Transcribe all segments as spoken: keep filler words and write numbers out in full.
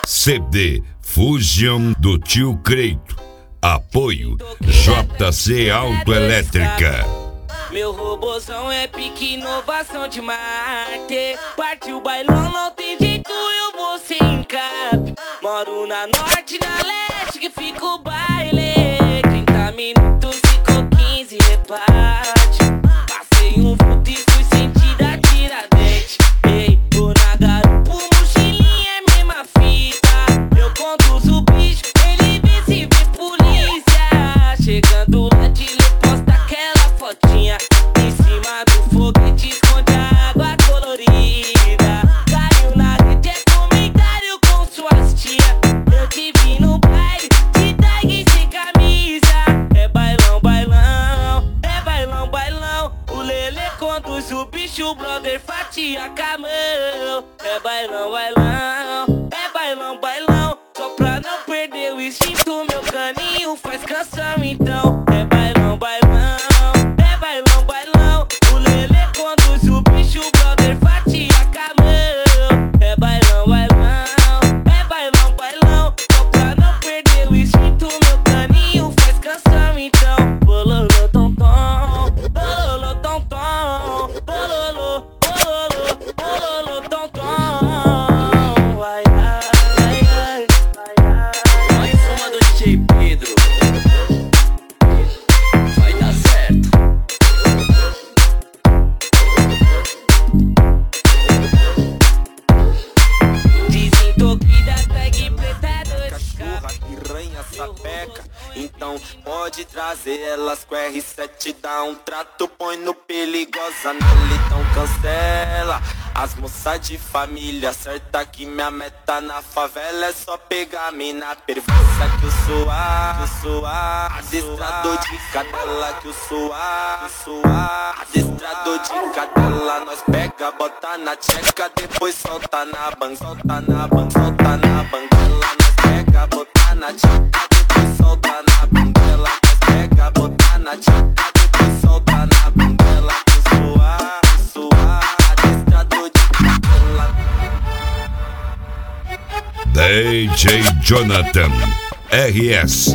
C D Fusion do Tio Creito. Apoio J C Autoelétrica. Meu robozão é pique inovação de mate. Partiu o bailão, não tem jeito, eu vou sem encape. Moro na norte, na leste, que fica o baile. Trinta minutos ficou quinze, reparte. Passei um vulto e fui sentir a Tiradentes. Ei, tô na garupa, mochilinha é mesma fita. Eu conduzo o bicho, ele vê se vê polícia. Chegando lá de lê, posta aquela fotinha. Em cima do foguete esconde a água colorida. Caiu na rede, é comentário com suas tia. Eu te vi no baile, de tag sem camisa. É bailão, bailão, é bailão, bailão. O Lelê conduz o bicho, o brother fatia com a mão. É bailão, bailão, é bailão, bailão. Só pra não perder o instinto, meu caninho faz canção então. É bailão, bailão, é bailão, bailão. O Lelê conduz o bicho, o brother fatia com a mão. É bailão, bailão, é bailão, bailão. Só pra não perder o instinto, meu caninho faz canção então. Bololô, tom, tom, bololô, tom, tom, bololô, bololô, bololô, tom, tom. Ai, ai, ai, ai, ai. Mais uma do D J Pedro. Vai dar certo. Desentupida, tag preta, dois Cachorra, piranha, sapeca. Então pode trazer elas com R sete. Dá um trato, põe no perigosa nele, então cancela. As moças de família, certa que minha meta na favela é só pegar mina perversa que o suar, que o suar, adestrador de cadela que o suar, que o suar, adestrador de cadela. Nós pega, bota na tcheca, depois solta na banca, solta na banca, solta na banguela. Nós pega, bota na tcheca, depois solta na banguela. Nós pega, bota na tcheca, depois solta na banguela. Que o suar, que o suar, adestrador de cadela. D J Jonathan R S.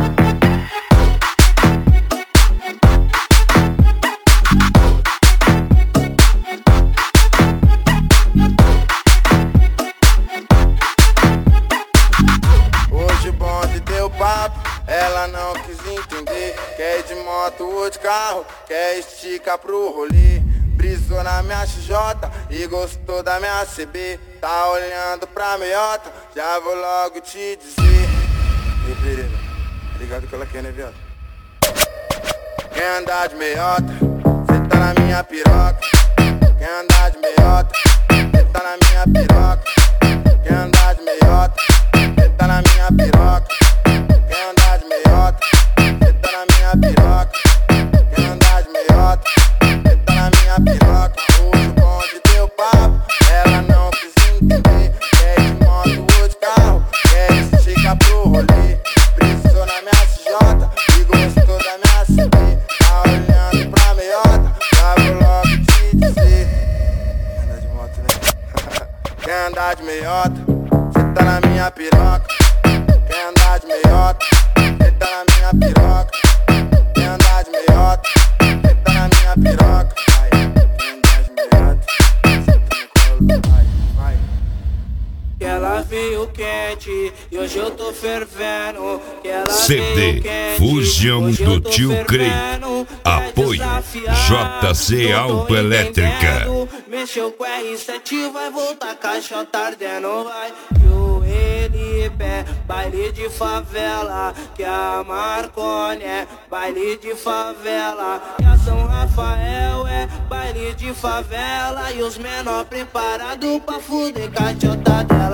Hoje o bonde deu papo, ela não quis entender. Quer ir de moto ou de carro, quer esticar pro rolê. Brisou na minha X J e gostou da minha C B. Tá olhando pra meiota, já vou logo te dizer. Ei, Pereira, ligado que ela quer, né, viado? Quer andar de meiota, cê tá na minha piroca. Quer andar de meiota, cê tá na minha piroca. Quer andar de meiota, cê tá na minha piroca. Quer andar de meiota, cê tá na minha piroca. Quer andar de meiota, cê tá na minha piroca. Hoje o bonde deu papo, ela não quis entender. Quer ir de moto ou de carro, quer esticar pro rolê. Precisou na minha C J e gostou da minha C B. Tá olhando pra meiota, já vou logo te dizer. Quer andar de moto, né? Quer andar de meiota, cê tá na minha piroca. Quer andar de meiota, cê tá na minha piroca. Quer andar de meiota, cê tá na minha piroca. Vai, quer andar de meiota, cê tá no colo, vai, vai. que ela veio quente e hoje eu tô fervendo. Que ela C D veio quente, Fusion hoje do eu tô Tio fervendo. Creito. Quer Apoio desafiar, J C não tô Autoelétrica. entendendo. Mexeu com R sete, vai voltar caixa tardendo, vai. E o N P, baile de favela. Que a Marconi é baile de favela. Que a São Rafael é baile de favela. E os menor preparados pra fuder com a jota dela.